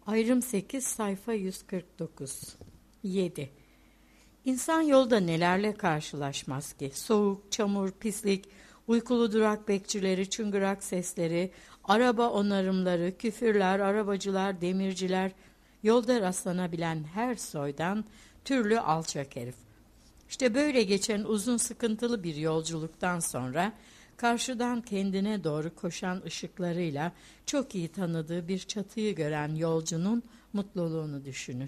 Ayrım 8 sayfa 149. 7. İnsan yolda nelerle karşılaşmaz ki? Soğuk, çamur, pislik, uykulu durak bekçileri, çıngırak sesleri, araba onarımları, küfürler, arabacılar, demirciler, yolda rastlanabilen her soydan türlü alçak herif. İşte böyle geçen uzun sıkıntılı bir yolculuktan sonra karşıdan kendine doğru koşan ışıklarıyla çok iyi tanıdığı bir çatıyı gören yolcunun mutluluğunu düşünün.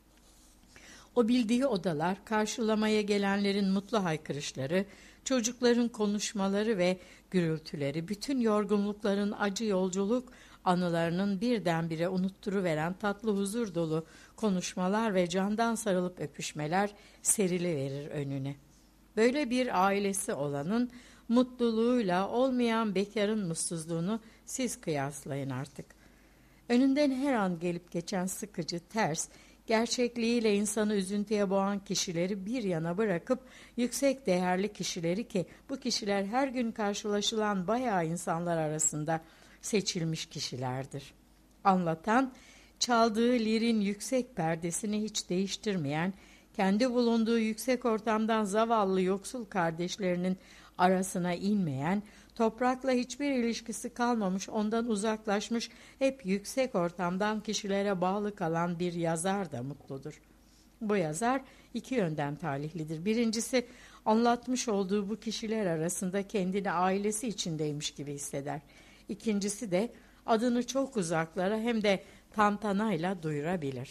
O bildiği odalar, karşılamaya gelenlerin mutlu haykırışları, çocukların konuşmaları ve gürültüleri, bütün yorgunlukların acı yolculuk anılarının birdenbire unutturuveren tatlı huzur dolu konuşmalar ve candan sarılıp öpüşmeler seriliverir önüne. Böyle bir ailesi olanın mutluluğuyla olmayan bekarın mutsuzluğunu siz kıyaslayın artık. Önünden her an gelip geçen sıkıcı, ters, gerçekliğiyle insanı üzüntüye boğan kişileri bir yana bırakıp yüksek değerli kişileri, ki bu kişiler her gün karşılaşılan bayağı insanlar arasında seçilmiş kişilerdir. Anlatan, çaldığı lirin yüksek perdesini hiç değiştirmeyen, kendi bulunduğu yüksek ortamdan zavallı yoksul kardeşlerinin arasına inmeyen, toprakla hiçbir ilişkisi kalmamış, ondan uzaklaşmış, hep yüksek ortamdan kişilere bağlı kalan bir yazar da mutludur. Bu yazar iki yönden talihlidir. Birincisi, anlatmış olduğu bu kişiler arasında kendini ailesi içindeymiş gibi hisseder. İkincisi de adını çok uzaklara hem de tantanayla duyurabilir.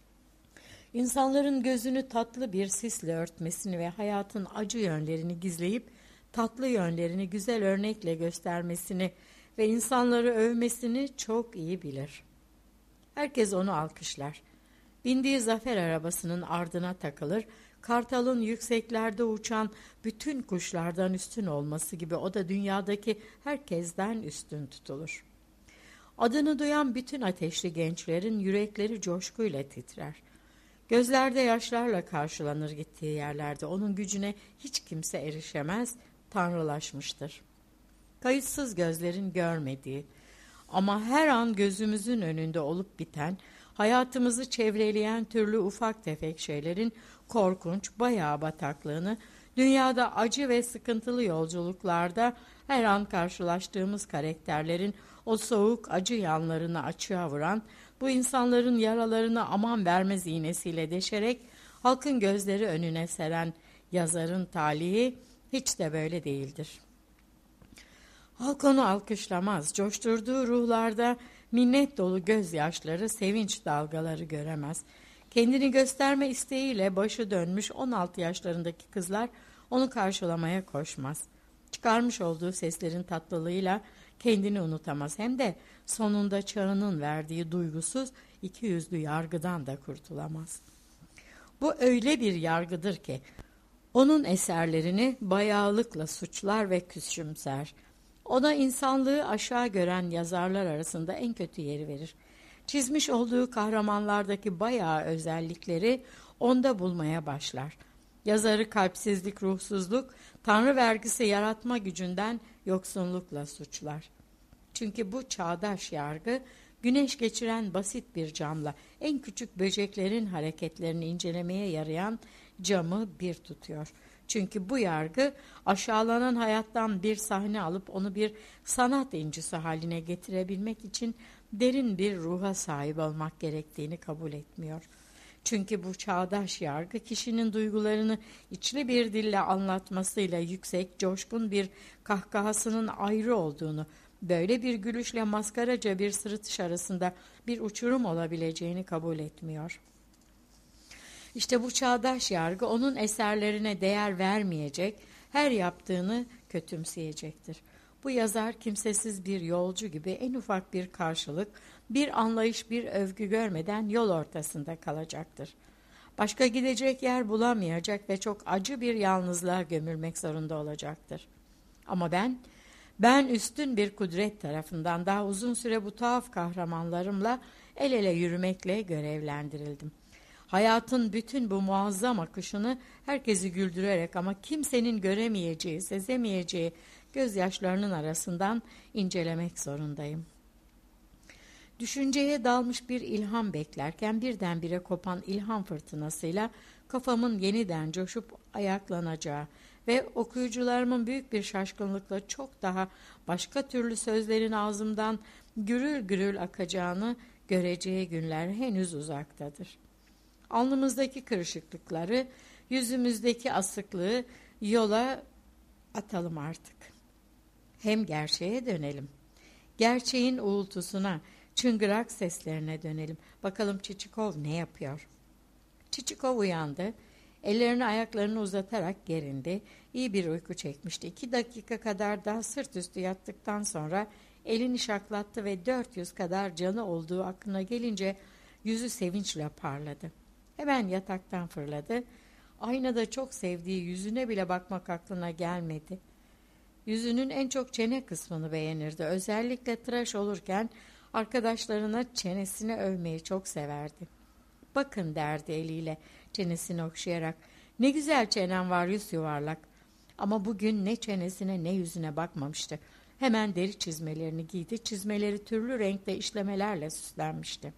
İnsanların gözünü tatlı bir sisle örtmesini ve hayatın acı yönlerini gizleyip tatlı yönlerini güzel örnekle göstermesini ve insanları övmesini çok iyi bilir. Herkes onu alkışlar. Bindiği zafer arabasının ardına takılır, kartalın yükseklerde uçan bütün kuşlardan üstün olması gibi o da dünyadaki herkesten üstün tutulur. Adını duyan bütün ateşli gençlerin yürekleri coşkuyla titrer. Gözlerde yaşlarla karşılanır gittiği yerlerde. Onun gücüne hiç kimse erişemez, tanrılaşmıştır. Kayıtsız gözlerin görmediği ama her an gözümüzün önünde olup biten, hayatımızı çevreleyen türlü ufak tefek şeylerin korkunç bayağı bataklığını, dünyada acı ve sıkıntılı yolculuklarda her an karşılaştığımız karakterlerin o soğuk acı yanlarını açığa vuran, bu insanların yaralarını aman vermez iğnesiyle deşerek halkın gözleri önüne seren yazarın talihi hiç de böyle değildir. Halk onu alkışlamaz, coşturduğu ruhlarda minnet dolu gözyaşları, sevinç dalgaları göremez. Kendini gösterme isteğiyle başı dönmüş 16 yaşlarındaki kızlar onu karşılamaya koşmaz. Çıkarmış olduğu seslerin tatlılığıyla kendini unutamaz. Hem de sonunda çağının verdiği duygusuz, ikiyüzlü yargıdan da kurtulamaz. Bu öyle bir yargıdır ki onun eserlerini bayağılıkla suçlar ve küçümser. Ona insanlığı aşağı gören yazarlar arasında en kötü yeri verir. Çizmiş olduğu kahramanlardaki bayağı özellikleri onda bulmaya başlar. Yazarı kalpsizlik, ruhsuzluk, tanrı vergisi yaratma gücünden yoksunlukla suçlar. Çünkü bu çağdaş yargı, güneş geçiren basit bir camla en küçük böceklerin hareketlerini incelemeye yarayan camı bir tutuyor. Çünkü bu yargı aşağılanan hayattan bir sahne alıp onu bir sanat incisi haline getirebilmek için derin bir ruha sahip olmak gerektiğini kabul etmiyor. Çünkü bu çağdaş yargı kişinin duygularını içli bir dille anlatmasıyla yüksek, coşkun bir kahkahasının ayrı olduğunu, böyle bir gülüşle maskaraca bir sırıtış arasında bir uçurum olabileceğini kabul etmiyor. İşte bu çağdaş yargı onun eserlerine değer vermeyecek, her yaptığını kötümseyecektir. Bu yazar kimsesiz bir yolcu gibi en ufak bir karşılık, bir anlayış, bir övgü görmeden yol ortasında kalacaktır. Başka gidecek yer bulamayacak ve çok acı bir yalnızlığa gömülmek zorunda olacaktır. Ama ben üstün bir kudret tarafından daha uzun süre bu tuhaf kahramanlarımla el ele yürümekle görevlendirildim. Hayatın bütün bu muazzam akışını herkesi güldürerek ama kimsenin göremeyeceği, sezemeyeceği gözyaşlarının arasından incelemek zorundayım. Düşünceye dalmış bir ilham beklerken birdenbire kopan ilham fırtınasıyla kafamın yeniden coşup ayaklanacağı ve okuyucularımın büyük bir şaşkınlıkla çok daha başka türlü sözlerin ağzımdan gürül gürül akacağını göreceği günler henüz uzaktadır. Alnımızdaki kırışıklıkları, yüzümüzdeki asıklığı yola atalım artık. Hem gerçeğe dönelim. Gerçeğin uğultusuna, çıngırak seslerine dönelim. Bakalım Çiçikov ne yapıyor? Çiçikov uyandı. Ellerini ayaklarını uzatarak gerindi. İyi bir uyku çekmişti. 2 dakika kadar daha sırt üstü yattıktan sonra elini şaklattı ve 400 kadar canı olduğu aklına gelince yüzü sevinçle parladı. Hemen yataktan fırladı. Aynada çok sevdiği yüzüne bile bakmak aklına gelmedi. Yüzünün en çok çene kısmını beğenirdi. Özellikle tıraş olurken arkadaşlarına çenesini övmeyi çok severdi. Bakın derdi eliyle çenesini okşayarak. Ne güzel çenen var yüz yuvarlak. Ama bugün ne çenesine ne yüzüne bakmamıştı. Hemen deri çizmelerini giydi. Çizmeleri türlü renkte işlemelerle süslenmişti.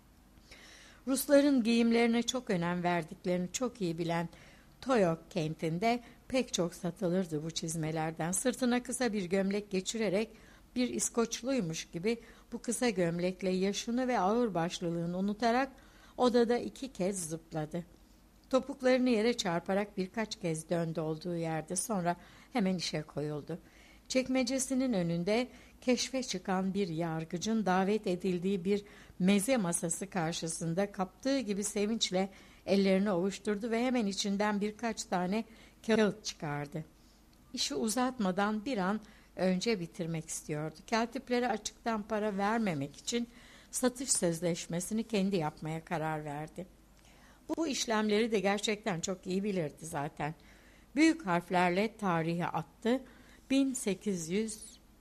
Rusların giyimlerine çok önem verdiklerini çok iyi bilen Toyok kentinde pek çok satılırdı bu çizmelerden. Sırtına kısa bir gömlek geçirerek bir İskoçluymuş gibi bu kısa gömlekle yaşını ve ağırbaşlılığını unutarak odada 2 kez zıpladı. Topuklarını yere çarparak birkaç kez döndü olduğu yerde, sonra hemen işe koyuldu. Çekmecesinin önünde keşfe çıkan bir yargıcın davet edildiği bir meze masası karşısında kaptığı gibi sevinçle ellerini ovuşturdu ve hemen içinden birkaç tane kağıt çıkardı. İşi uzatmadan bir an önce bitirmek istiyordu. Katiplere açıktan para vermemek için satış sözleşmesini kendi yapmaya karar verdi. Bu işlemleri de gerçekten çok iyi bilirdi zaten. Büyük harflerle tarihe attı. 1800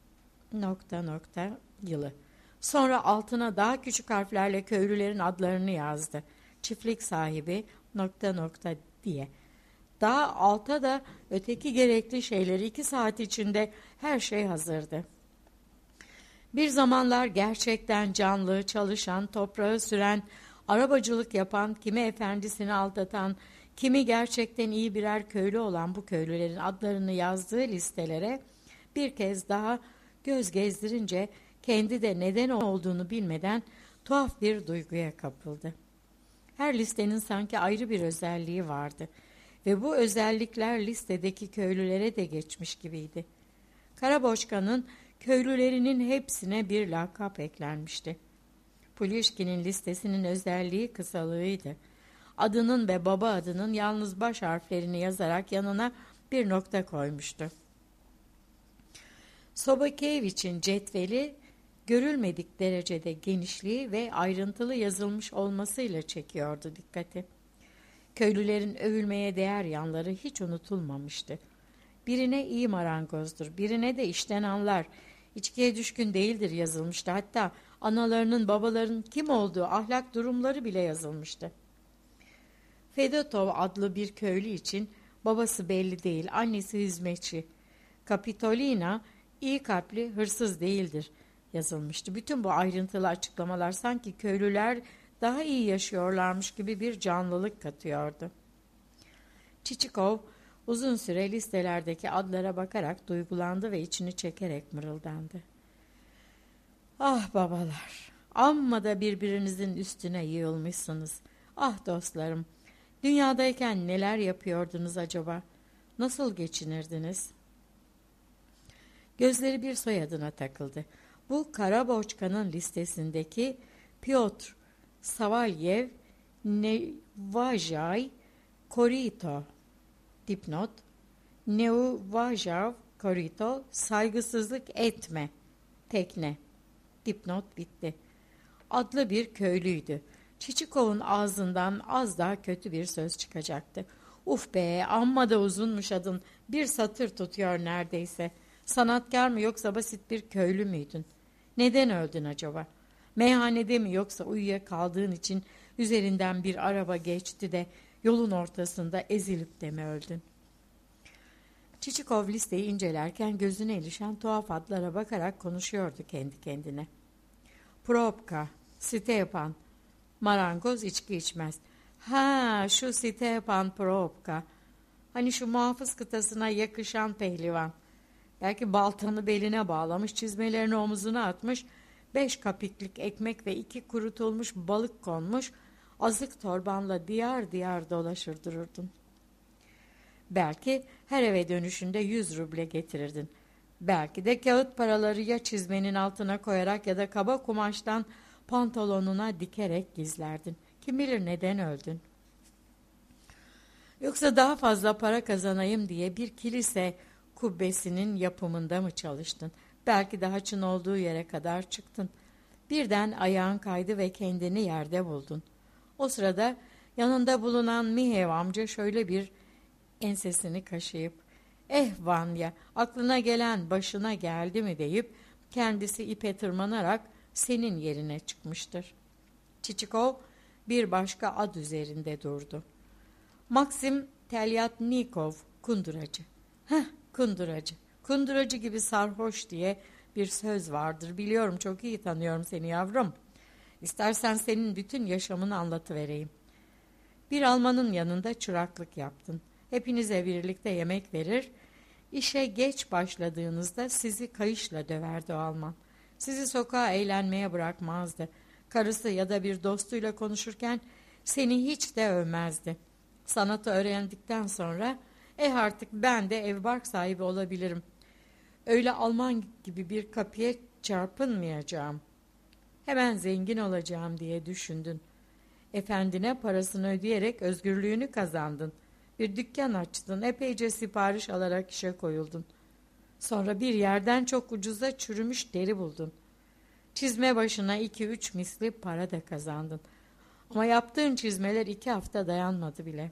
yılı. Sonra altına daha küçük harflerle köylülerin adlarını yazdı. Çiftlik sahibi diye. Daha alta da öteki gerekli şeyleri 2 saat içinde her şey hazırdı. Bir zamanlar gerçekten canlı, çalışan, toprağı süren, arabacılık yapan, kimi efendisini aldatan, kimi gerçekten iyi birer köylü olan bu köylülerin adlarını yazdığı listelere bir kez daha göz gezdirince kendi de neden olduğunu bilmeden tuhaf bir duyguya kapıldı. Her listenin sanki ayrı bir özelliği vardı ve bu özellikler listedeki köylülere de geçmiş gibiydi. Karaboçka'nın köylülerinin hepsine bir lakap eklenmişti. Pulişkin'in listesinin özelliği kısalığıydı. Adının ve baba adının yalnız baş harflerini yazarak yanına bir nokta koymuştu. Sobokevich'in cetveli görülmedik derecede genişliği ve ayrıntılı yazılmış olmasıyla çekiyordu dikkati. Köylülerin övülmeye değer yanları hiç unutulmamıştı. Birine iyi marangozdur, birine de işten anlar, içkiye düşkün değildir yazılmıştı. Hatta analarının, babalarının kim olduğu, ahlak durumları bile yazılmıştı. Fedotov adlı bir köylü için babası belli değil, annesi hizmetçi. Kapitolina iyi kalpli, hırsız değildir yazılmıştı. Bütün bu ayrıntılı açıklamalar sanki köylüler daha iyi yaşıyorlarmış gibi bir canlılık katıyordu. Çiçikov uzun süre listelerdeki adlara bakarak duygulandı ve içini çekerek mırıldandı. Ah babalar, amma da birbirinizin üstüne yığılmışsınız. Ah dostlarım, dünyadayken neler yapıyordunuz acaba? Nasıl geçinirdiniz? Gözleri bir soyadına takıldı. Bu Karaboçka'nın listesindeki Piotr Savalyev Nevajay Korito. Dipnot: Neuvajav Korito, saygısızlık etme. Tekne. Dipnot bitti. Adlı bir köylüydü. Çiçikov'un ağzından az daha kötü bir söz çıkacaktı. Uf be, amma da uzunmuş adın. Bir satır tutuyor neredeyse. Sanatkar mı yoksa basit bir köylü müydün? Neden öldün acaba? Meyhanede mi yoksa uyuyakaldığın için üzerinden bir araba geçti de yolun ortasında ezilip de mi öldün? Çiçikov listeyi incelerken gözüne ilişen tuhaf adlara bakarak konuşuyordu kendi kendine. Probka, Stepan. Marangoz içki içmez. Ha, şu Stepan Probka. Hani şu muhafız kıtasına yakışan pehlivan. Belki baltanı beline bağlamış, çizmelerini omuzuna atmış, 5 kapiklik ekmek ve 2 kurutulmuş balık konmuş, azık torbanla diyar diyar dolaşır dururdun. Belki her eve dönüşünde 100 ruble getirirdin. Belki de kağıt paraları ya çizmenin altına koyarak ya da kaba kumaştan pantolonuna dikerek gizlerdin. Kim bilir neden öldün? Yoksa daha fazla para kazanayım diye bir kilise kubbesinin yapımında mı çalıştın? Belki de haçın olduğu yere kadar çıktın. Birden ayağın kaydı ve kendini yerde buldun. O sırada yanında bulunan Mihev amca şöyle bir ensesini kaşıyıp, Vanya, aklına gelen başına geldi mi deyip kendisi ipe tırmanarak senin yerine çıkmıştır. Çiçikov bir başka ad üzerinde durdu. Maxim Telyatnikov, kunduracı. Kunduracı. Kunduracı gibi sarhoş diye bir söz vardır. Biliyorum, çok iyi tanıyorum seni yavrum. İstersen senin bütün yaşamını anlatıvereyim. Bir Almanın yanında çıraklık yaptın. Hepinize birlikte yemek verir. İşe geç başladığınızda sizi kayışla döverdi o Alman. Sizi sokağa eğlenmeye bırakmazdı. Karısı ya da bir dostuyla konuşurken seni hiç de övmezdi. Sanatı öğrendikten sonra artık ben de evbark sahibi olabilirim. Öyle Alman gibi bir kapıya çarpınmayacağım. Hemen zengin olacağım diye düşündün. Efendine parasını ödeyerek özgürlüğünü kazandın. Bir dükkan açtın, epeyce sipariş alarak işe koyuldun. Sonra bir yerden çok ucuza çürümüş deri buldun. Çizme başına 2-3 misli para da kazandın. Ama yaptığın çizmeler 2 hafta dayanmadı bile.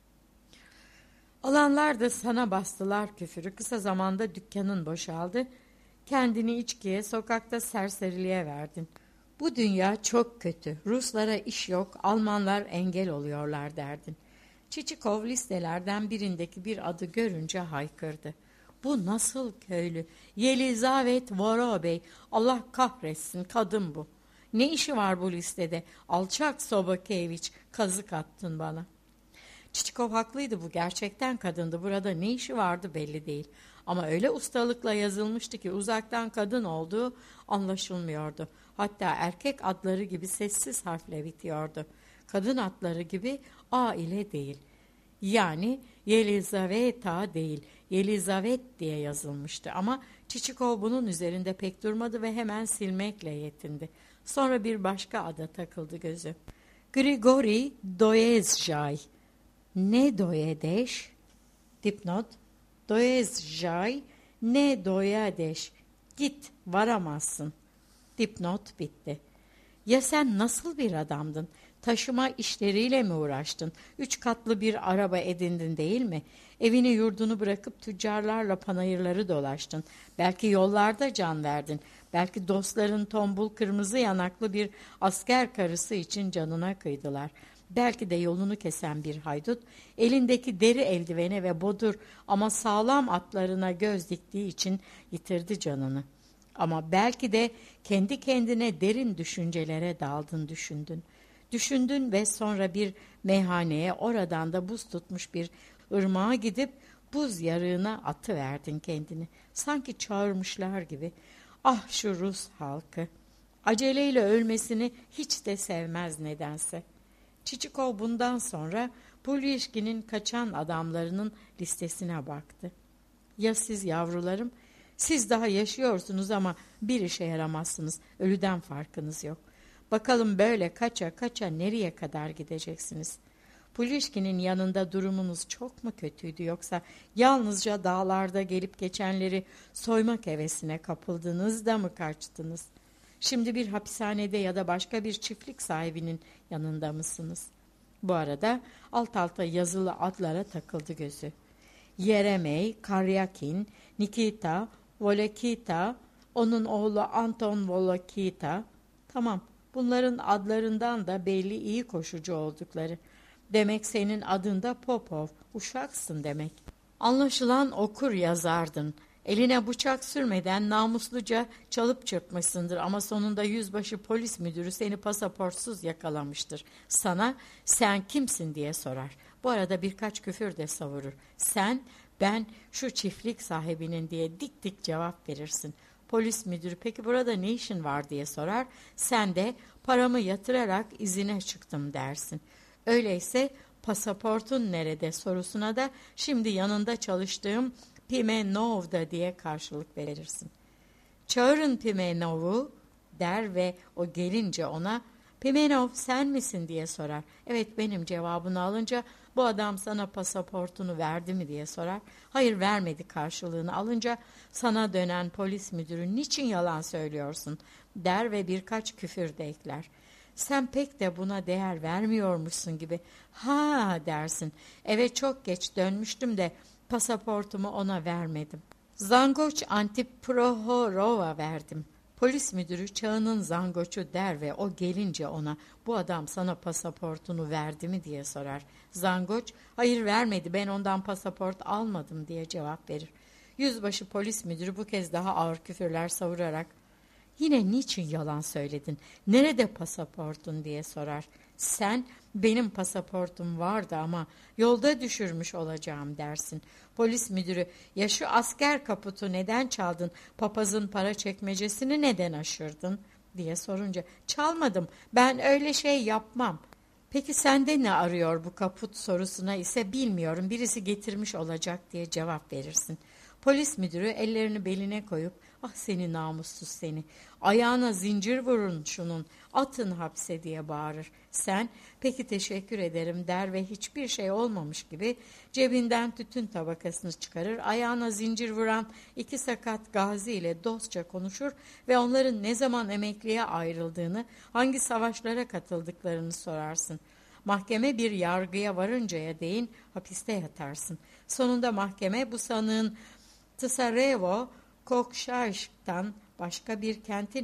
Alanlar da sana bastılar küfürü. Kısa zamanda dükkanın boşaldı. Kendini içkiye, sokakta serseriliğe verdin. Bu dünya çok kötü. Ruslara iş yok, Almanlar engel oluyorlar derdin. Çiçikov listelerden birindeki bir adı görünce haykırdı. Bu nasıl köylü? Yelizavet Vorobey. Allah kahretsin, kadın bu. Ne işi var bu listede? Alçak Sobokeviç, kazık attın bana. Çiçikov haklıydı, bu gerçekten kadındı. Burada ne işi vardı belli değil. Ama öyle ustalıkla yazılmıştı ki uzaktan kadın olduğu anlaşılmıyordu. Hatta erkek adları gibi sessiz harfle bitiyordu. Kadın adları gibi A ile değil. Yani Yelizaveta değil, Yelizavet diye yazılmıştı. Ama Çiçikov bunun üzerinde pek durmadı ve hemen silmekle yetindi. Sonra bir başka ada takıldı gözü. Grigori Doyezjay. Ne doyedeş? Dipnot. Doyezjay ne doyadeş. Git, varamazsın. Dipnot bitti. Ya sen nasıl bir adamdın? Taşıma işleriyle mi uğraştın? 3 katlı bir araba edindin değil mi? Evini yurdunu bırakıp tüccarlarla panayırları dolaştın. Belki yollarda can verdin. Belki dostların tombul kırmızı yanaklı bir asker karısı için canına kıydılar. Belki de yolunu kesen bir haydut, elindeki deri eldivene ve bodur ama sağlam atlarına göz diktiği için yitirdi canını. Ama belki de kendi kendine derin düşüncelere daldın düşündün. Düşündün ve sonra bir meyhaneye, oradan da buz tutmuş bir ırmağa gidip buz yarığına atıverdin kendini. Sanki çağırmışlar gibi. Ah şu Rus halkı! Aceleyle ölmesini hiç de sevmez nedense. Çiçikov bundan sonra Pulyişkin'in kaçan adamlarının listesine baktı. Ya siz yavrularım? Siz daha yaşıyorsunuz ama bir işe yaramazsınız. Ölüden farkınız yok. Bakalım böyle kaça kaça nereye kadar gideceksiniz? Pulyişkin'in yanında durumunuz çok mu kötüydü, yoksa yalnızca dağlarda gelip geçenleri soymak hevesine kapıldınız da mı kaçtınız? Şimdi bir hapishanede ya da başka bir çiftlik sahibinin yanında mısınız? Bu arada alt alta yazılı adlara takıldı gözü. Yeremey, Karyakin, Nikita, Volokita, onun oğlu Anton Volokita. Tamam, bunların adlarından da belli iyi koşucu oldukları. Demek senin adın da Popov, uşaksın demek. Anlaşılan okur yazardın. Eline bıçak sürmeden namusluca çalıp çırpmışsındır ama sonunda yüzbaşı polis müdürü seni pasaportsuz yakalamıştır. Sana sen kimsin diye sorar. Bu arada birkaç küfür de savurur. Sen, ben şu çiftlik sahibinin diye dik dik cevap verirsin. Polis müdürü peki burada ne işin var diye sorar. Sen de paramı yatırarak izine çıktım dersin. Öyleyse pasaportun nerede sorusuna da şimdi yanında çalıştığım Pimenov'da diye karşılık verirsin. Çağırın Pimenov'u der ve o gelince ona Pimenov sen misin diye sorar. Evet benim cevabını alınca bu adam sana pasaportunu verdi mi diye sorar. Hayır vermedi karşılığını alınca sana dönen polis müdürü niçin yalan söylüyorsun der ve birkaç küfür de ekler. Sen pek de buna değer vermiyormuşsun gibi. Ha dersin. Eve çok geç dönmüştüm de pasaportumu ona vermedim. Zangoç Antiprohorova verdim. Polis müdürü çağının zangoçu der ve o gelince ona bu adam sana pasaportunu verdi mi diye sorar. Zangoç hayır vermedi ben ondan pasaport almadım diye cevap verir. Yüzbaşı polis müdürü bu kez daha ağır küfürler savurarak yine niçin yalan söyledin? Nerede pasaportun diye sorar. Sen benim pasaportum vardı ama yolda düşürmüş olacağım dersin. Polis müdürü ya şu asker kaputu neden çaldın? Papazın para çekmecesini neden aşırdın? Diye sorunca çalmadım ben öyle şey yapmam. Peki sende ne arıyor bu kaput sorusuna ise bilmiyorum birisi getirmiş olacak diye cevap verirsin. Polis müdürü ellerini beline koyup ah seni namussuz seni ayağına zincir vurun şunun atın hapse diye bağırır. Sen peki teşekkür ederim der ve hiçbir şey olmamış gibi cebinden tütün tabakasını çıkarır. Ayağına zincir vuran iki sakat gazi ile dostça konuşur ve onların ne zaman emekliye ayrıldığını hangi savaşlara katıldıklarını sorarsın. Mahkeme bir yargıya varıncaya değin hapiste yatarsın. Sonunda mahkeme bu sanığın Tsarevo Kokşayşk'tan başka bir kentin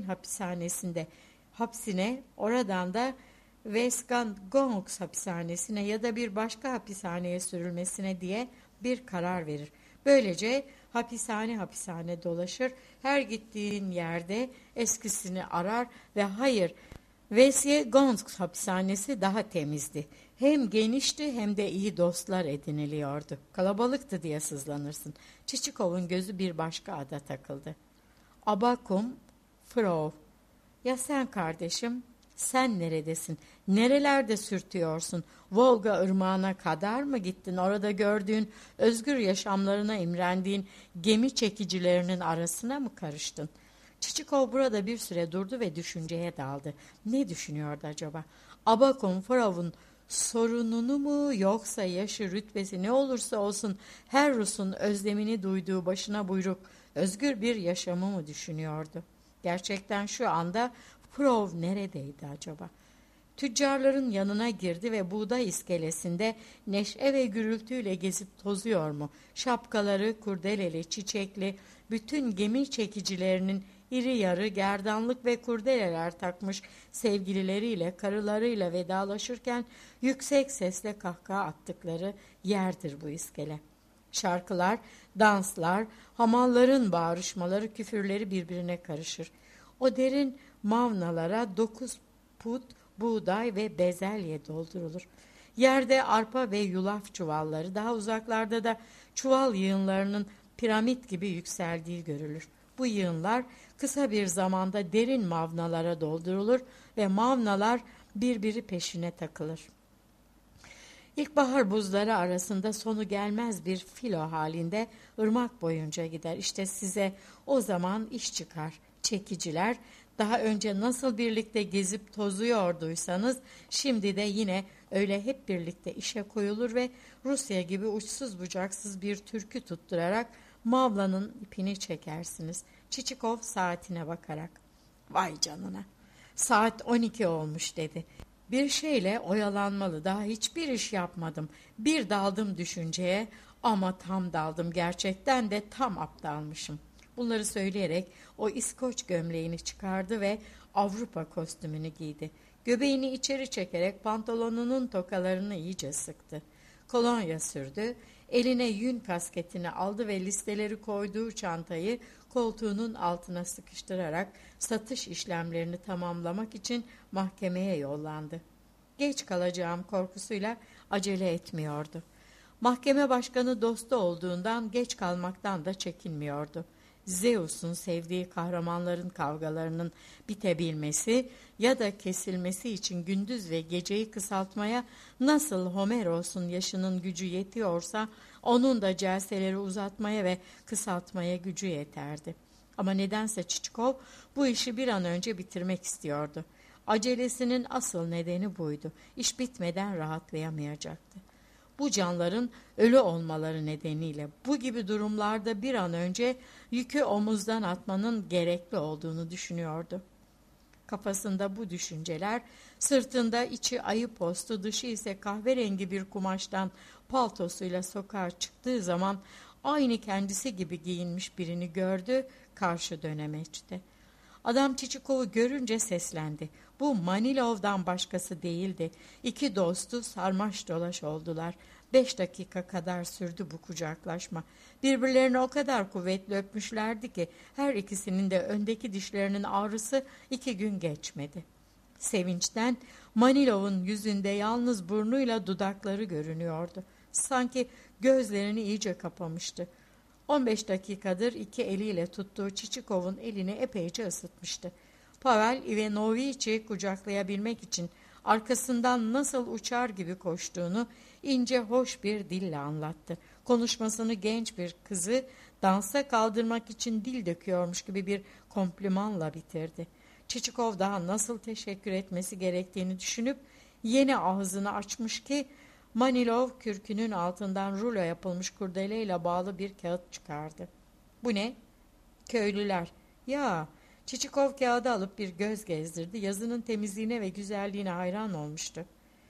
hapsine oradan da Veskangonks hapishanesine ya da bir başka hapishaneye sürülmesine diye bir karar verir. Böylece hapishane dolaşır, her gittiğin yerde eskisini arar ve hayır Vesyegonsk hapishanesi daha temizdi. Hem genişti hem de iyi dostlar ediniliyordu. Kalabalıktı diye sızlanırsın. Çiçikov'un gözü bir başka ada takıldı. Abakum Frov. Ya sen kardeşim? Sen neredesin? Nerelerde sürtüyorsun? Volga ırmağına kadar mı gittin? Orada gördüğün özgür yaşamlarına imrendiğin gemi çekicilerinin arasına mı karıştın? Çiçikov burada bir süre durdu ve düşünceye daldı. Ne düşünüyordu acaba? Abakum Frov'un sorununu mu yoksa yaşı rütbesi ne olursa olsun her Rus'un özlemini duyduğu başına buyruk özgür bir yaşamı mı düşünüyordu? Gerçekten şu anda Frov neredeydi acaba? Tüccarların yanına girdi ve buğday iskelesinde neşe ve gürültüyle gezip tozuyor mu? Şapkaları, kurdeleli, çiçekli, bütün gemi çekicilerinin iri yarı gerdanlık ve kurdeleler takmış sevgilileriyle, karılarıyla vedalaşırken yüksek sesle kahkaha attıkları yerdir bu iskele. Şarkılar, danslar, hamalların bağrışmaları, küfürleri birbirine karışır. O derin mavnalara 9 put buğday ve bezelye doldurulur. Yerde arpa ve yulaf çuvalları, daha uzaklarda da çuval yığınlarının piramit gibi yükseldiği görülür. Bu yığınlar kısa bir zamanda derin mavnalara doldurulur ve mavnalar birbiri peşine takılır. İlkbahar buzları arasında sonu gelmez bir filo halinde ırmak boyunca gider. İşte size o zaman iş çıkar. Çekiciler, daha önce nasıl birlikte gezip tozuyorduysanız şimdi de yine öyle hep birlikte işe koyulur ve Rusya gibi uçsuz bucaksız bir türkü tutturarak Mavla'nın ipini çekersiniz. Çiçikov saatine bakarak. Vay canına. Saat 12 olmuş dedi. Bir şeyle oyalanmalı. Daha hiçbir iş yapmadım. Bir daldım düşünceye ama tam daldım. Gerçekten de tam aptalmışım. Bunları söyleyerek o İskoç gömleğini çıkardı ve Avrupa kostümünü giydi. Göbeğini içeri çekerek pantolonunun tokalarını iyice sıktı. Kolonya sürdü. Eline yün kasketini aldı ve listeleri koyduğu çantayı koltuğunun altına sıkıştırarak satış işlemlerini tamamlamak için mahkemeye yollandı. Geç kalacağım korkusuyla acele etmiyordu. Mahkeme başkanı dostu olduğundan geç kalmaktan da çekinmiyordu. Zeus'un sevdiği kahramanların kavgalarının bitebilmesi ya da kesilmesi için gündüz ve geceyi kısaltmaya nasıl Homeros'un yaşının gücü yetiyorsa onun da celseleri uzatmaya ve kısaltmaya gücü yeterdi. Ama nedense Çiçikov bu işi bir an önce bitirmek istiyordu. Acelesinin asıl nedeni buydu. İş bitmeden rahatlayamayacaktı. Bu canların ölü olmaları nedeniyle bu gibi durumlarda bir an önce yükü omuzdan atmanın gerekli olduğunu düşünüyordu. Kafasında bu düşünceler, sırtında içi ayı postu, dışı ise kahverengi bir kumaştan paltosuyla sokağa çıktığı zaman aynı kendisi gibi giyinmiş birini gördü, karşı dönemeçti. Adam Çiçikov'u görünce seslendi. Bu Manilov'dan başkası değildi. İki dostu sarmaş dolaş oldular. 5 dakika kadar sürdü bu kucaklaşma. Birbirlerini o kadar kuvvetli öpmüşlerdi ki her ikisinin de öndeki dişlerinin ağrısı 2 gün geçmedi. Sevinçten Manilov'un yüzünde yalnız burnuyla dudakları görünüyordu. Sanki gözlerini iyice kapamıştı. 15 dakikadır iki eliyle tuttuğu Çiçikov'un elini epeyce ısıtmıştı. Pavel Ivanoviç'i kucaklayabilmek için arkasından nasıl uçar gibi koştuğunu ince hoş bir dille anlattı. Konuşmasını genç bir kızı dansa kaldırmak için dil döküyormuş gibi bir komplimanla bitirdi. Çiçikov daha nasıl teşekkür etmesi gerektiğini düşünüp yeni ağzını açmış ki Manilov kürkünün altından rulo yapılmış kurdeleyle bağlı bir kağıt çıkardı. Bu ne? Köylüler. Ya, Çiçikov kağıdı alıp bir göz gezdirdi. Yazının temizliğine ve güzelliğine hayran olmuştu.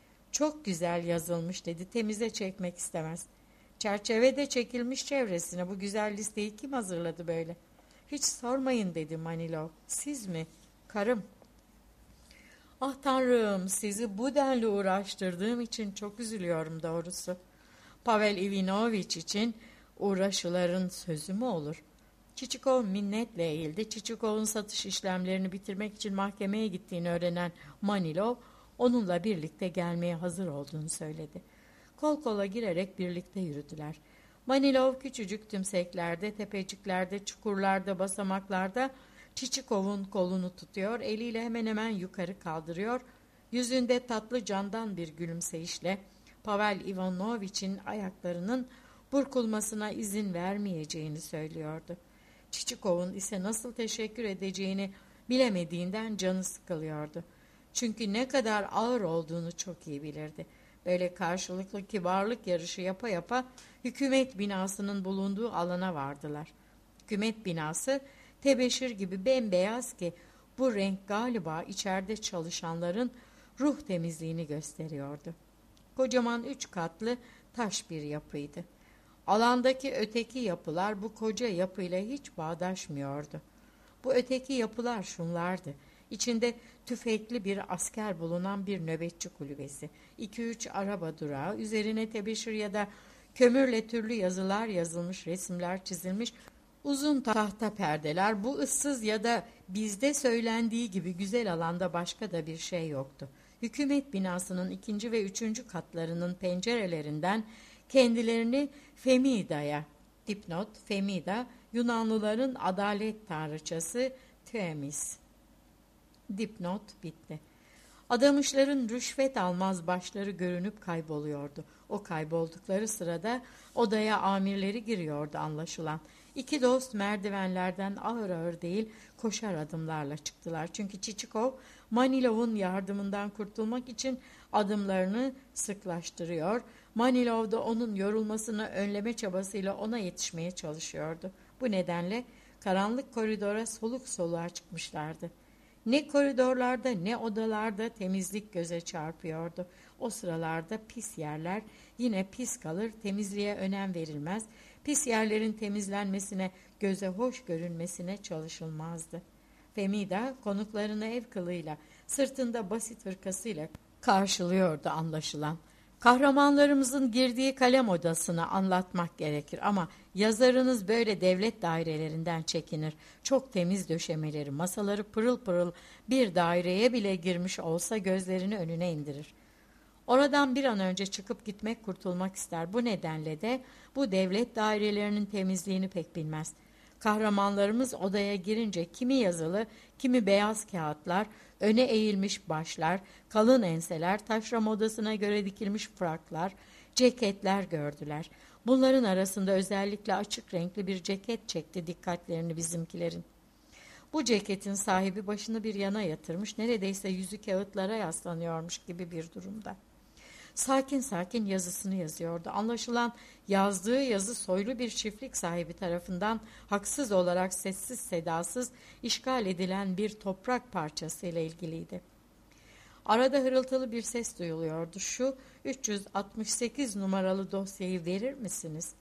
Çok güzel yazılmış dedi. Temize çekmek istemez. Çerçevede çekilmiş çevresine. Bu güzel listeyi kim hazırladı böyle? Hiç sormayın dedi Manilov. Siz mi? Karım. Ah Tanrım, sizi bu denli uğraştırdığım için çok üzülüyorum doğrusu. Pavel Ivanoviç için uğraşıların sözü mü olur? Çiçikov minnetle eğildi. Çiçikov'un satış işlemlerini bitirmek için mahkemeye gittiğini öğrenen Manilov, onunla birlikte gelmeye hazır olduğunu söyledi. Kol kola girerek birlikte yürüdüler. Manilov küçücük tümseklerde, tepeciklerde, çukurlarda, basamaklarda Çiçikov'un kolunu tutuyor, eliyle hemen hemen yukarı kaldırıyor, yüzünde tatlı candan bir gülümseyişle Pavel Ivanoviç'in ayaklarının burkulmasına izin vermeyeceğini söylüyordu. Çiçikov'un ise nasıl teşekkür edeceğini bilemediğinden canı sıkılıyordu. Çünkü ne kadar ağır olduğunu çok iyi bilirdi. Böyle karşılıklı kibarlık yarışı yapa yapa hükümet binasının bulunduğu alana vardılar. Hükümet binası tebeşir gibi bembeyaz ki bu renk galiba içeride çalışanların ruh temizliğini gösteriyordu. Kocaman 3 katlı taş bir yapıydı. Alandaki öteki yapılar bu koca yapıyla hiç bağdaşmıyordu. Bu öteki yapılar şunlardı. İçinde tüfekli bir asker bulunan bir nöbetçi kulübesi, 2-3 araba durağı, üzerine tebeşir ya da kömürle türlü yazılar yazılmış, resimler çizilmiş, uzun tahta perdeler. Bu ıssız ya da bizde söylendiği gibi güzel alanda başka da bir şey yoktu. Hükümet binasının 2. ve 3. katlarının pencerelerinden kendilerini Femida'ya, dipnot Femida, Yunanlıların adalet tanrıçası Themis. Dipnot bitti. Adamışların rüşvet almaz başları görünüp kayboluyordu. O kayboldukları sırada odaya amirleri giriyordu anlaşılan. İki dost merdivenlerden ağır ağır değil koşar adımlarla çıktılar. Çünkü Çiçikov Manilov'un yardımından kurtulmak için adımlarını sıklaştırıyor. Manilov da onun yorulmasını önleme çabasıyla ona yetişmeye çalışıyordu. Bu nedenle karanlık koridora soluk soluğa çıkmışlardı. Ne koridorlarda ne odalarda temizlik göze çarpıyordu. O sıralarda pis yerler yine pis kalır, temizliğe önem verilmez, pis yerlerin temizlenmesine, göze hoş görünmesine çalışılmazdı. Femida konuklarını ev kılığıyla, sırtında basit hırkasıyla karşılıyordu anlaşılan. Kahramanlarımızın girdiği kalem odasını anlatmak gerekir ama yazarınız böyle devlet dairelerinden çekinir. Çok temiz döşemeleri, masaları pırıl pırıl bir daireye bile girmiş olsa gözlerini önüne indirir. Oradan bir an önce çıkıp gitmek, kurtulmak ister. Bu nedenle de bu devlet dairelerinin temizliğini pek bilmez. Kahramanlarımız odaya girince kimi yazılı, kimi beyaz kağıtlar, öne eğilmiş başlar, kalın enseler, taşrama odasına göre dikilmiş fraklar, ceketler gördüler. Bunların arasında özellikle açık renkli bir ceket çekti dikkatlerini bizimkilerin. Bu ceketin sahibi başını bir yana yatırmış, neredeyse yüzü kağıtlara yaslanıyormuş gibi bir durumda. Sakin sakin yazısını yazıyordu. Anlaşılan yazdığı yazı soylu bir çiftlik sahibi tarafından haksız olarak sessiz sedasız işgal edilen bir toprak parçası ile ilgiliydi. Arada hırıltılı bir ses duyuluyordu. Şu 368 numaralı dosyayı verir misiniz?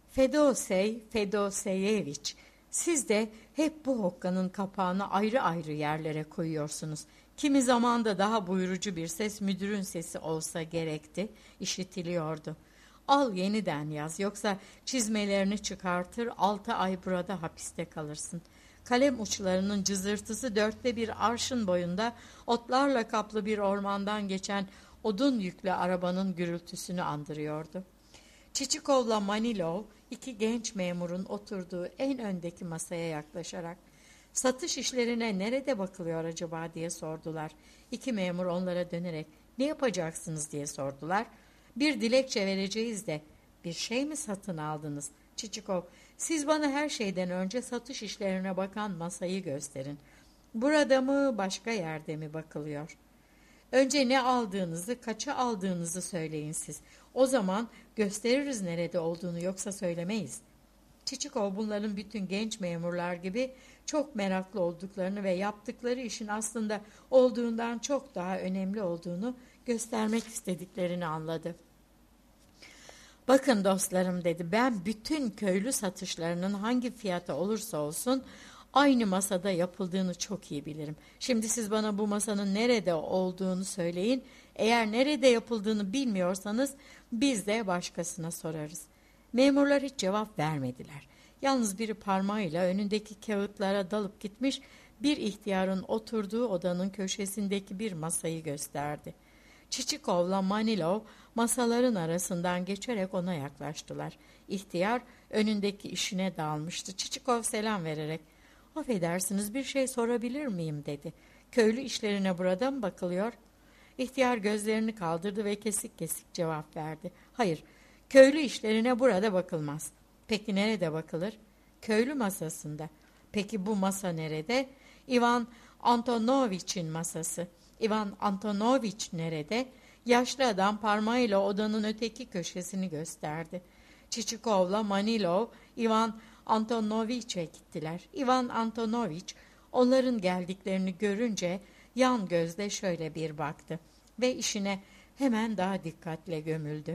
Fedoseyeviç, siz de hep bu hokkanın kapağını ayrı ayrı yerlere koyuyorsunuz. Kimi zaman da daha buyurucu bir ses müdürün sesi olsa gerekti, işitiliyordu. Al yeniden yaz, yoksa çizmelerini çıkartır 6 ay burada hapiste kalırsın. Kalem uçlarının cızırtısı 1/4 arşın boyunda otlarla kaplı bir ormandan geçen odun yüklü arabanın gürültüsünü andırıyordu. Çiçikov'la Manilov, iki genç memurun oturduğu en öndeki masaya yaklaşarak "Satış işlerine nerede bakılıyor acaba?" diye sordular. İki memur onlara dönerek "Ne yapacaksınız?" diye sordular. "Bir dilekçe vereceğiz de." "Bir şey mi satın aldınız?" Çiçikov, "Siz bana her şeyden önce satış işlerine bakan masayı gösterin. Burada mı, başka yerde mi bakılıyor?" "Önce ne aldığınızı, kaça aldığınızı söyleyin siz. O zaman gösteririz nerede olduğunu, yoksa söylemeyiz." Çiçikov bunların bütün genç memurlar gibi çok meraklı olduklarını ve yaptıkları işin aslında olduğundan çok daha önemli olduğunu göstermek istediklerini anladı. "Bakın dostlarım," dedi, "ben bütün köylü satışlarının hangi fiyata olursa olsun aynı masada yapıldığını çok iyi bilirim. Şimdi siz bana bu masanın nerede olduğunu söyleyin. Eğer nerede yapıldığını bilmiyorsanız biz de başkasına sorarız." Memurlar hiç cevap vermediler. Yalnız biri parmağıyla önündeki kağıtlara dalıp gitmiş, bir ihtiyarın oturduğu odanın köşesindeki bir masayı gösterdi. Çiçikov'la Manilov masaların arasından geçerek ona yaklaştılar. İhtiyar önündeki işine dalmıştı. Çiçikov selam vererek "Affedersiniz, bir şey sorabilir miyim?" dedi. "Köylü işlerine burada mı bakılıyor?" İhtiyar gözlerini kaldırdı ve kesik kesik cevap verdi. "Hayır, köylü işlerine burada bakılmaz." "Peki nerede bakılır?" "Köylü masasında." "Peki bu masa nerede?" "İvan Antonoviç'in masası." "İvan Antonoviç nerede?" Yaşlı adam parmağıyla odanın öteki köşesini gösterdi. Çiçikov'la Manilov İvan Antonoviç'e gittiler. İvan Antonoviç onların geldiklerini görünce yan gözle şöyle bir baktı ve işine hemen daha dikkatle gömüldü.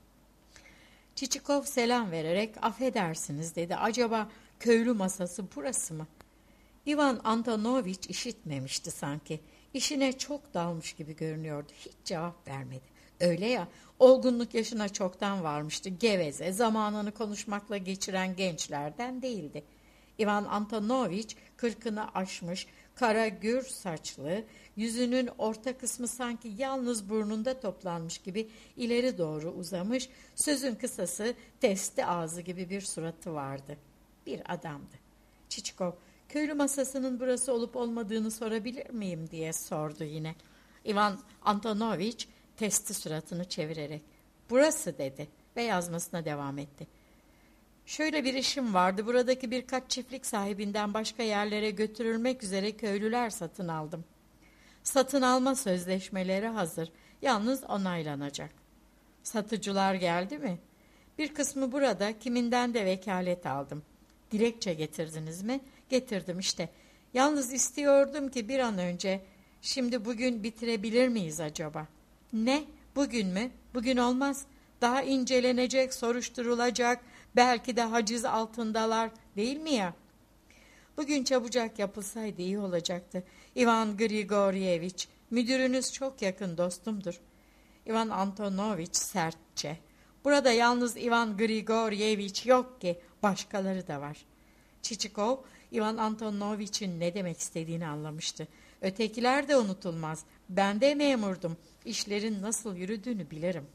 Çiçikov selam vererek "Affedersiniz," dedi. "Acaba köylü masası burası mı?" İvan Antonoviç işitmemişti sanki. İşine çok dalmış gibi görünüyordu. Hiç cevap vermedi. Öyle ya, olgunluk yaşına çoktan varmıştı. Geveze, zamanını konuşmakla geçiren gençlerden değildi. İvan Antonoviç 40'ını aşmış, kara gür saçlı, yüzünün orta kısmı sanki yalnız burnunda toplanmış gibi ileri doğru uzamış, sözün kısası testi ağzı gibi bir suratı vardı. Bir adamdı. Çiçikov, "Köylü masasının burası olup olmadığını sorabilir miyim?" diye sordu yine. İvan Antonoviç testi suratını çevirerek "Burası," dedi ve yazmasına devam etti. "Şöyle bir işim vardı. Buradaki birkaç çiftlik sahibinden başka yerlere götürülmek üzere köylüler satın aldım. Satın alma sözleşmeleri hazır. Yalnız onaylanacak." "Satıcılar geldi mi?" "Bir kısmı burada, kiminden de vekalet aldım." "Dilekçe getirdiniz mi?" "Getirdim işte. Yalnız istiyordum ki bir an önce, şimdi bugün bitirebilir miyiz acaba?" "Ne? Bugün mü? Bugün olmaz. Daha incelenecek, soruşturulacak, belki de haciz altındalar, değil mi ya?" "Bugün çabucak yapılsaydı iyi olacaktı. İvan Grigoryeviç, müdürünüz çok yakın dostumdur." Ivan Antonovich sertçe. Burada yalnız Ivan Grigoryeviç yok ki, başkaları da var. Çiçikov, Ivan Antonoviç'in ne demek istediğini anlamıştı. Ötekiler de unutulmaz. Ben de memurdum. İşlerin nasıl yürüdüğünü bilirim.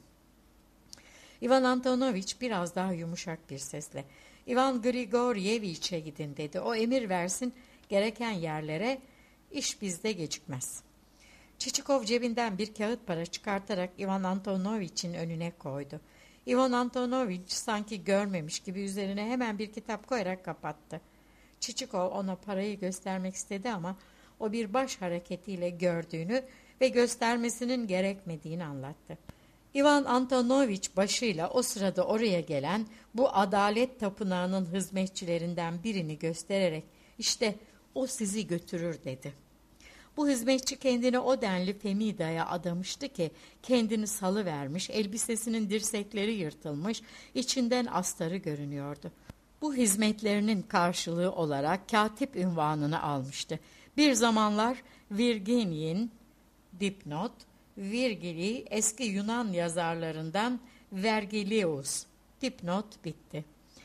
Ivan Antonoviç biraz daha yumuşak bir sesle, Ivan Grigoryeviç'e gidin dedi. O emir versin gereken yerlere, iş bizde gecikmez. Çiçikov cebinden bir kağıt para çıkartarak Ivan Antonoviç'in önüne koydu. Ivan Antonoviç sanki görmemiş gibi üzerine hemen bir kitap koyarak kapattı. Çiçikov ona parayı göstermek istedi ama o bir baş hareketiyle gördüğünü ve göstermesinin gerekmediğini anlattı. Ivan Antonoviç başıyla o sırada oraya gelen bu adalet tapınağının hizmetçilerinden birini göstererek işte o sizi götürür dedi. Bu hizmetçi kendini o denli Femida'ya adamıştı ki kendini salıvermiş, elbisesinin dirsekleri yırtılmış, içinden astarı görünüyordu. Bu hizmetlerinin karşılığı olarak katip unvanını almıştı. Bir zamanlar Virgin'in dipnot, Virgili eski Yunan yazarlarından Vergilius, dipnot bitti.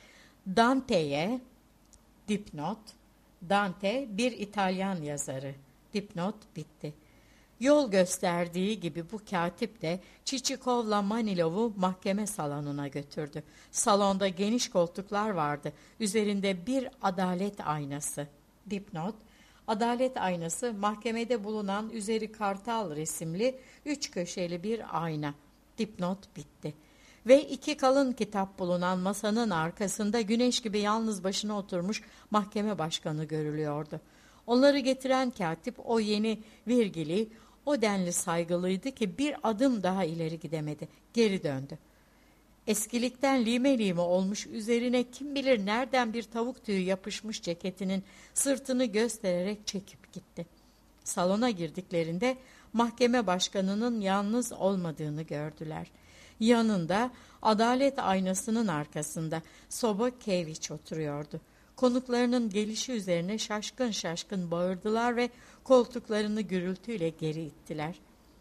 Dante'ye dipnot, Dante bir İtalyan yazarı, dipnot bitti. Yol gösterdiği gibi bu katip de Çiçikov'la Manilov'u mahkeme salonuna götürdü. Salonda geniş koltuklar vardı. Üzerinde bir adalet aynası. Dipnot, adalet aynası mahkemede bulunan üzeri kartal resimli 3 köşeli bir ayna. Dipnot bitti. Ve 2 kalın kitap bulunan masanın arkasında güneş gibi yalnız başına oturmuş mahkeme başkanı görülüyordu. Onları getiren katip o yeni Virgili o denli saygılıydı ki bir adım daha ileri gidemedi. Geri döndü. Eskilikten lime lime olmuş, üzerine kim bilir nereden bir tavuk tüyü yapışmış ceketinin sırtını göstererek çekip gitti. Salona girdiklerinde mahkeme başkanının yalnız olmadığını gördüler. Yanında adalet aynasının arkasında Sobokeviç oturuyordu. Konuklarının gelişi üzerine şaşkın şaşkın bağırdılar ve koltuklarını gürültüyle geri ittiler.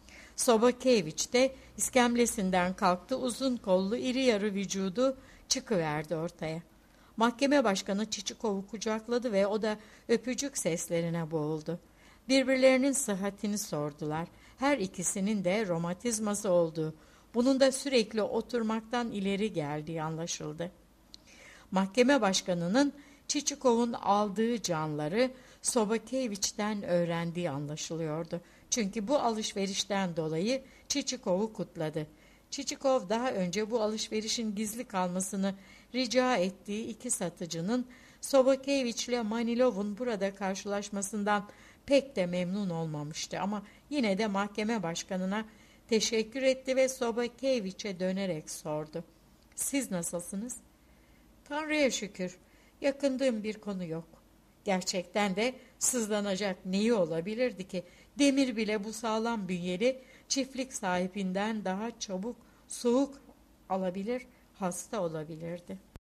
Sobokeviç de iskemlesinden kalktı, uzun kollu iri yarı vücudu çıkıverdi ortaya. Mahkeme başkanı Çiçikov'u kucakladı ve o da öpücük seslerine boğuldu. Birbirlerinin sıhhatini sordular. Her ikisinin de romatizması olduğu, bunun da sürekli oturmaktan ileri geldiği anlaşıldı. Mahkeme başkanının Çiçikov'un aldığı canları Sobokeviç'ten öğrendiği anlaşılıyordu. Çünkü bu alışverişten dolayı Çiçikov'u kutladı. Çiçikov daha önce bu alışverişin gizli kalmasını rica ettiği 2 satıcının Sobokeviç ile Manilov'un burada karşılaşmasından pek de memnun olmamıştı ama yine de mahkeme başkanına teşekkür etti ve Sobokeviç'e dönerek sordu. Siz nasılsınız? Tanrı'ya şükür, yakındığım bir konu yok. Gerçekten de sızlanacak neyi olabilirdi ki? Demir bile bu sağlam bünyeli çiftlik sahibinden daha çabuk soğuk alabilir, hasta olabilirdi.